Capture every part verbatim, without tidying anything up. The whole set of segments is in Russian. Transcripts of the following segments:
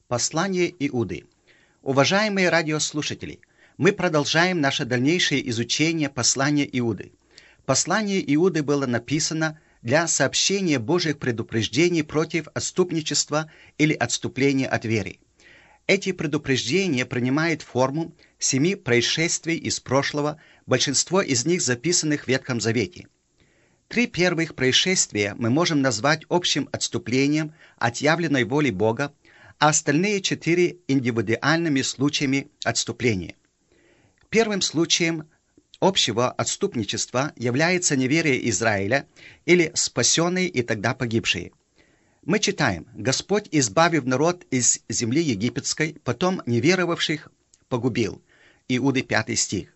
Послание Иуды. Уважаемые радиослушатели, мы продолжаем наше дальнейшее изучение послания Иуды. Послание Иуды было написано для сообщения Божьих предупреждений против отступничества или отступления от веры. Эти предупреждения принимают форму семи происшествий из прошлого, большинство из них записанных в Ветхом Завете. Три первых происшествия мы можем назвать общим отступлением от явленной воли Бога, а остальные четыре индивидуальными случаями отступления. Первым случаем общего отступничества является неверие Израиля или спасенные и тогда погибшие. Мы читаем: «Господь, избавив народ из земли египетской, потом неверовавших погубил». Иуды пятый стих.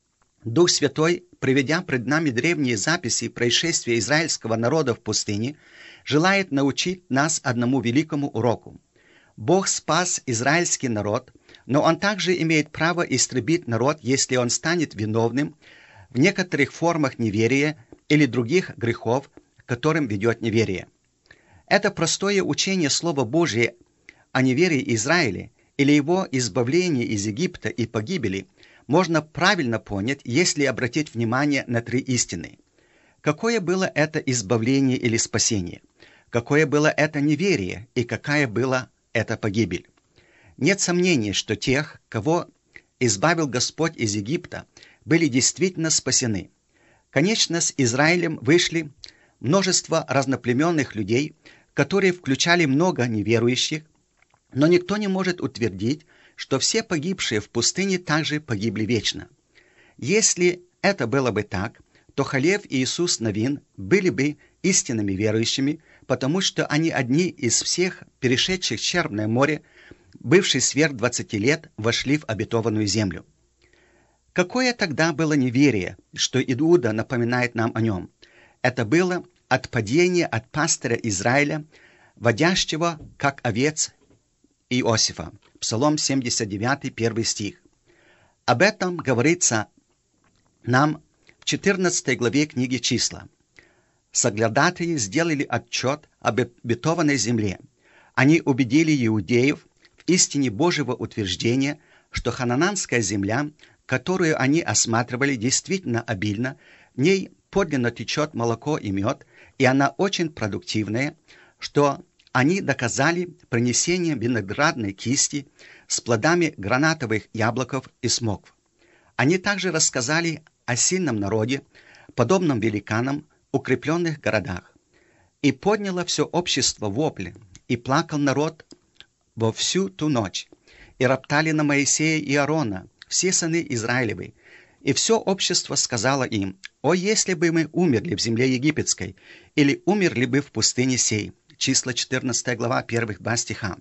Дух Святой, приведя пред нами древние записи происшествия израильского народа в пустыне, желает научить нас одному великому уроку. Бог спас израильский народ, но Он также имеет право истребить народ, если он станет виновным в некоторых формах неверия или других грехов, к которым ведет неверие. Это простое учение Слова Божия о неверии Израиля или его избавлении из Египта и погибели можно правильно понять, если обратить внимание на три истины. Какое было это избавление или спасение? Какое было это неверие и какая была это погибель? Нет сомнений, что тех, кого избавил Господь из Египта, были действительно спасены. Конечно, с Израилем вышли множество разноплеменных людей, которые включали много неверующих, но никто не может утвердить, что все погибшие в пустыне также погибли вечно. Если это было бы так, то Халев и Иисус Навин были бы истинными верующими, потому что они одни из всех перешедших Черное море, бывшие сверх двадцати лет, вошли в обетованную землю. Какое тогда было неверие, что Иуда напоминает нам о нем? Это было отпадение от пастыря Израиля, водящего, как овец, Иосифа. Псалом семьдесят девять, первый стих. Об этом говорится нам в четырнадцатой главе книги «Числа». Соглядатые сделали отчет об обетованной земле. Они убедили иудеев в истине Божьего утверждения, что ханананская земля, которую они осматривали, действительно обильна, в ней подлинно течет молоко и мед, и она очень продуктивная, что они доказали принесением виноградной кисти с плодами гранатовых яблоков и смокв. Они также рассказали о сильном народе, подобном великанам, укрепленных городах. И подняло все общество вопли, и плакал народ во всю ту ночь, и роптали на Моисея и Аарона, все сыны Израилевы, и все общество сказало им: «О, если бы мы умерли в земле египетской, или умерли бы в пустыне сей». Числа четырнадцатая глава, первых два стиха.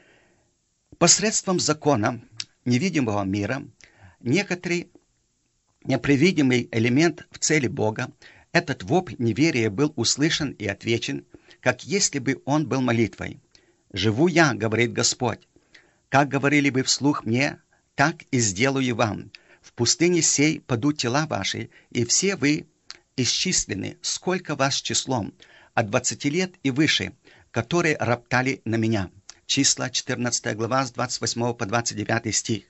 Посредством закона невидимого мира некоторый непредвидимый элемент в цели Бога, этот вопль неверия был услышан и отвечен, как если бы он был молитвой. «Живу я, — говорит Господь, — как говорили вы вслух мне, так и сделаю вам. В пустыне сей падут тела ваши, и все вы исчислены, сколько вас числом, от двадцати лет и выше, которые роптали на меня». Числа четырнадцатая глава, с двадцать восьмого по двадцать девятый стих.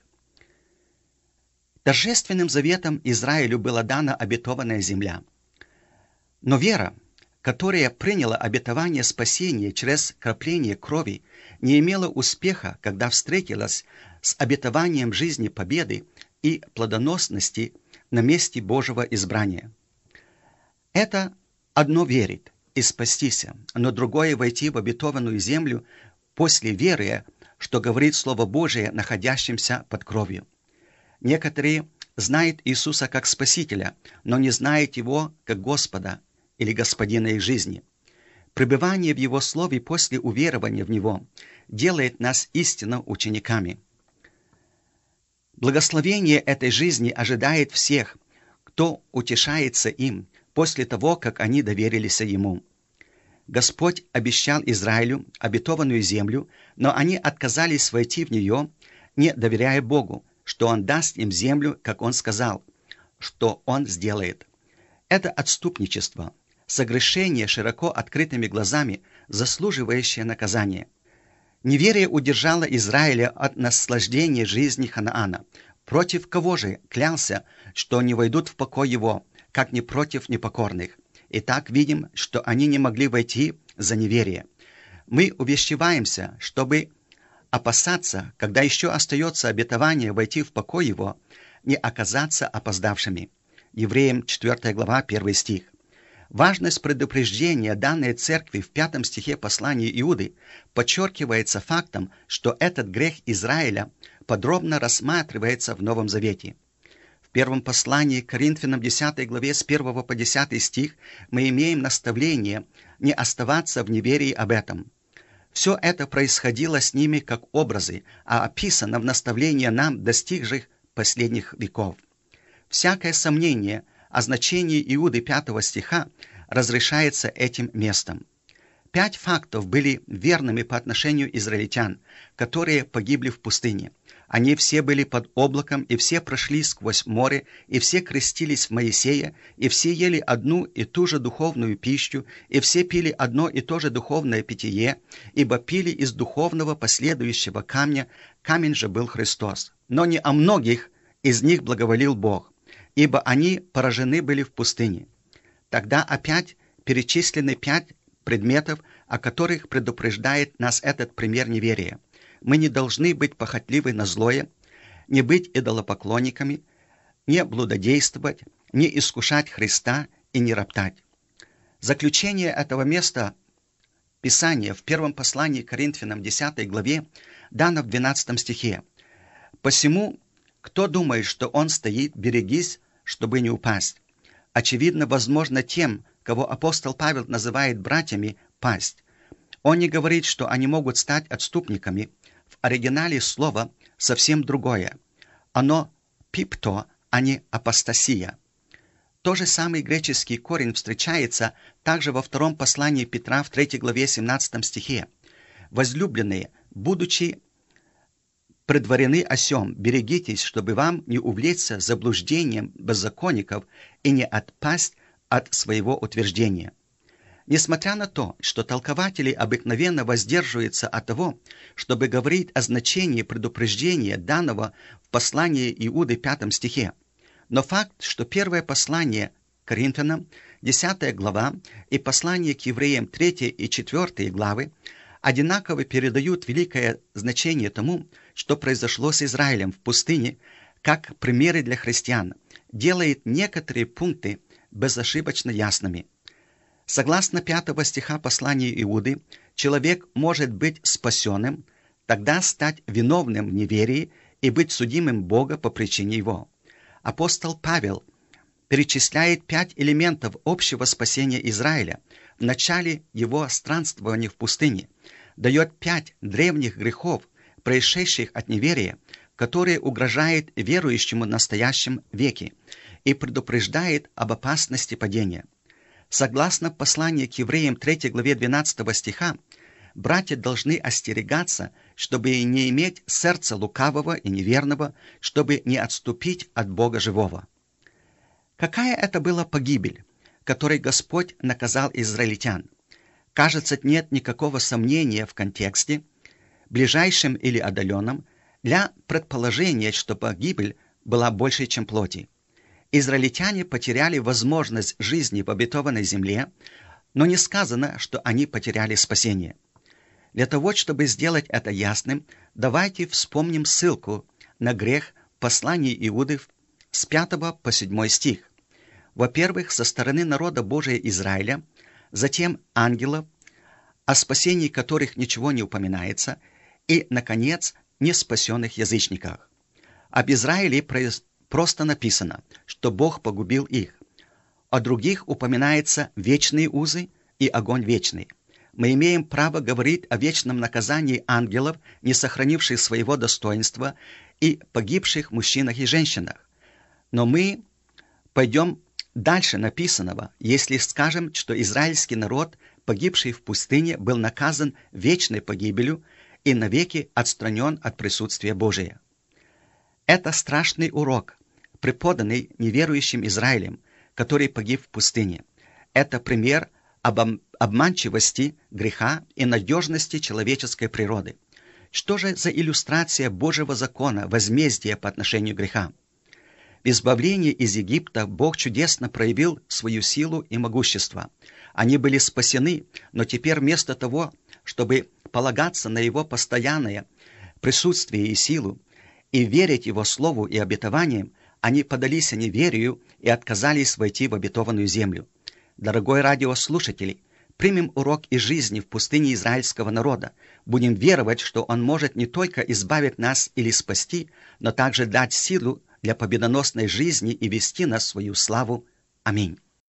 Торжественным заветом Израилю была дана обетованная земля. Но вера, которая приняла обетование спасения через кропление крови, не имела успеха, когда встретилась с обетованием жизни победы и плодоносности на месте Божьего избрания. Это одно верит и спастися, но другое войти в обетованную землю после веры, что говорит Слово Божие находящимся под кровью. Некоторые знают Иисуса как Спасителя, но не знают Его как Господа или Господина их жизни. Пребывание в Его Слове после уверования в Него делает нас истинно учениками. Благословение этой жизни ожидает всех, кто утешается им после того, как они доверились Ему. Господь обещал Израилю обетованную землю, но они отказались войти в нее, не доверяя Богу, что Он даст им землю, как Он сказал, что Он сделает. Это отступничество, согрешение широко открытыми глазами, заслуживающее наказания. Неверие удержало Израиля от наслаждения жизни Ханаана. Против кого же клялся, что не войдут в покой его, как не против непокорных? Итак, видим, что они не могли войти за неверие. Мы увещеваемся, чтобы опасаться, когда еще остается обетование войти в покой его, не оказаться опоздавшими. Евреям четвёртая глава, первый стих. Важность предупреждения данной церкви в пятом стихе послания Иуды подчеркивается фактом, что этот грех Израиля подробно рассматривается в Новом Завете. В первом послании к Коринфянам десятой главе с первого по десятый стих мы имеем наставление не оставаться в неверии об этом. Все это происходило с ними как образы, а описано в наставлении нам, достигших последних веков. Всякое сомнение о значении Иуды пятого стиха разрешается этим местом. Пять фактов были верными по отношению израильтян, которые погибли в пустыне. Они все были под облаком, и все прошли сквозь море, и все крестились в Моисея, и все ели одну и ту же духовную пищу, и все пили одно и то же духовное питье, ибо пили из духовного последующего камня, камень же был Христос. Но не о многих из них благоволил Бог, ибо они поражены были в пустыне. Тогда опять перечислены пять предметов, о которых предупреждает нас этот пример неверия. Мы не должны быть похотливы на злое, не быть идолопоклонниками, не блудодействовать, не искушать Христа и не роптать. Заключение этого места Писания в первом послании к Коринфянам десятой главе дано в двенадцатом стихе. «Посему, кто думает, что он стоит, берегись, чтобы не упасть». Очевидно, возможно тем, кого апостол Павел называет братьями, пасть. Он не говорит, что они могут стать отступниками. В оригинале слово совсем другое. Оно пипто, а не апостасия. Тот же самый греческий корень встречается также во втором послании Петра в третьей главе семнадцатом стихе. «Возлюбленные, будучи предварены о сем, берегитесь, чтобы вам не увлечься заблуждением беззаконников и не отпасть от своего утверждения». Несмотря на то, что толкователи обыкновенно воздерживаются от того, чтобы говорить о значении предупреждения данного в послании Иуды пятом стихе, но факт, что первое послание к Коринфянам, десятая глава, и послание к евреям третья и четвёртая главы одинаково передают великое значение тому, что произошло с Израилем в пустыне, как примеры для христиан, делает некоторые пункты безошибочно ясными. Согласно пятого стиха послания Иуды, человек может быть спасенным, тогда стать виновным в неверии и быть судимым Бога по причине его. Апостол Павел перечисляет пять элементов общего спасения Израиля в начале его странствования в пустыне, дает пять древних грехов, происшедших от неверия, которые угрожают верующему в настоящем веке, и предупреждает об опасности падения. Согласно посланию к евреям третьей главе двенадцатого стиха, братья должны остерегаться, чтобы не иметь сердца лукавого и неверного, чтобы не отступить от Бога живого. Какая это была погибель, которой Господь наказал израильтян? Кажется, нет никакого сомнения в контексте, ближайшем или отдаленном, для предположения, что погибель была больше, чем плоти. Израильтяне потеряли возможность жизни в обетованной земле, но не сказано, что они потеряли спасение. Для того, чтобы сделать это ясным, давайте вспомним ссылку на грех в послании Иуды с пятого по седьмой стих. Во-первых, со стороны народа Божия Израиля, затем ангелов, о спасении которых ничего не упоминается, и, наконец, неспасенных язычниках. Об Израиле просто написано, что Бог погубил их. О других упоминается вечные узы и огонь вечный. Мы имеем право говорить о вечном наказании ангелов, не сохранивших своего достоинства, и погибших мужчинах и женщинах. Но мы пойдем дальше написанного, если скажем, что израильский народ, погибший в пустыне, был наказан вечной погибелью и навеки отстранен от присутствия Божия. Это страшный урок, преподанный неверующим Израилем, который погиб в пустыне. Это пример об обманчивости греха и надежности человеческой природы. Что же за иллюстрация Божьего закона, возмездия по отношению к грехам? В избавлении из Египта Бог чудесно проявил свою силу и могущество. Они были спасены, но теперь вместо того, чтобы полагаться на Его постоянное присутствие и силу, и верить Его Слову и обетованиям, они подались неверию и отказались войти в обетованную землю. Дорогой радиослушатель, примем урок из жизни в пустыне израильского народа. Будем веровать, что Он может не только избавить нас или спасти, но также дать силу для победоносной жизни и вести нас в свою славу. Аминь.